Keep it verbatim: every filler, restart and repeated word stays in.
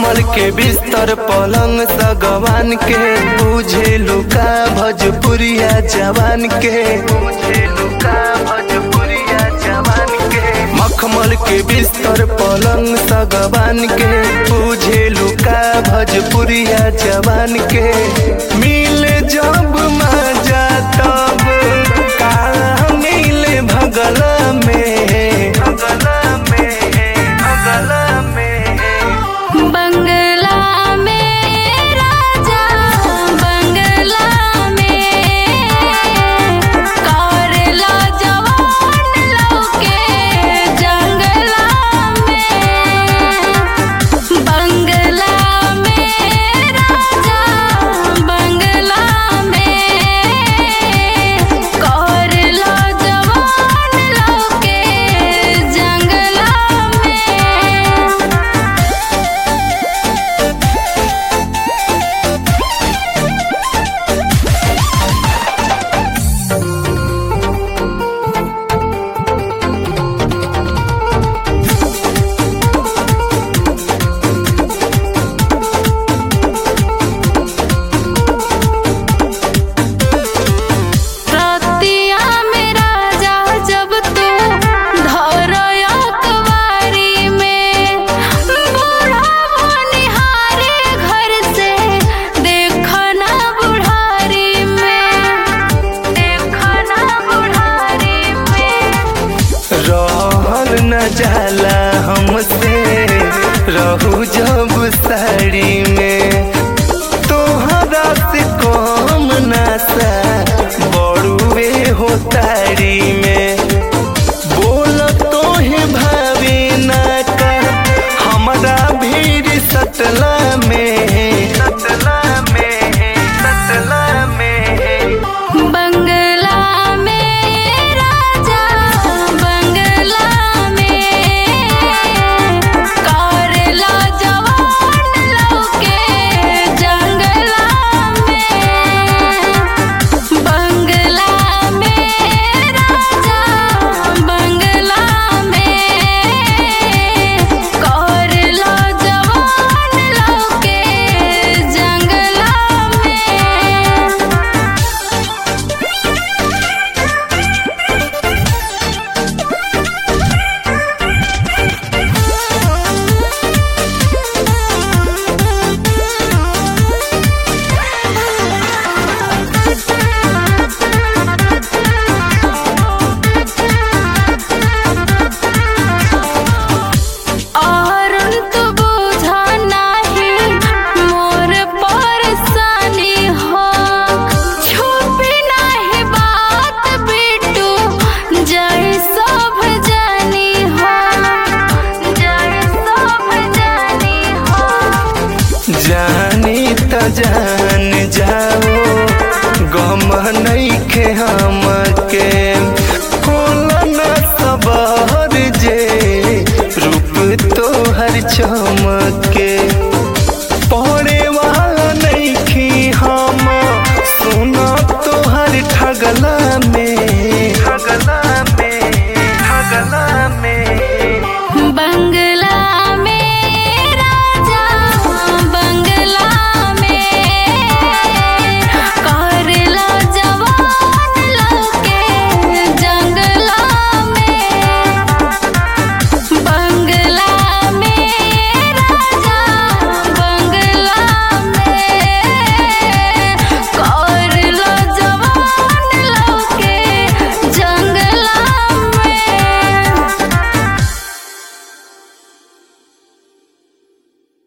मखमल के बिस्तर पलंग सगवान के बुझे लुका भोजपुरिया जवान के बुझे लुका भोजपुरिया जवान के मखमल के बिस्तर पलंग सगवान के बुझे लुका भोजपुरिया जवान के मिले जब मजा तब का मिले भगला में भगला में भगला में बंगला में राजा बंगला में करेला जवान लौके जंगला में बंगला में राजा बंगला में करेला जवान लौके जंगला में। रतिया में राजा जब तू धरया कवारी में बूढ़ा बनिहारे घर से देखना बुढ़ारी में देखना बुढ़ारी में रहल न जाला हमसे रहू जब साड़ी में तोहरा से कम नशा बड़ुए हो तारी में बोल तोहे भावे ना कर हमरा भीड़ सटला में सटला में सटला में बंगला में राजा बंगला में करेला जवान लौके जंगला में बंगला में राजा बंगला में करेला जवान लौके जंगला में। और तू बुझा नाही मोर परेशानी हो छुपी नाही बात बिटू जय सब जानी हो जय सब जानी हो जानी त जान जाओ गम नइखे हमके कोलना सबर जे रूप तोहर चमके पढ़े वाला नइखी हम सुना तोहर ठगला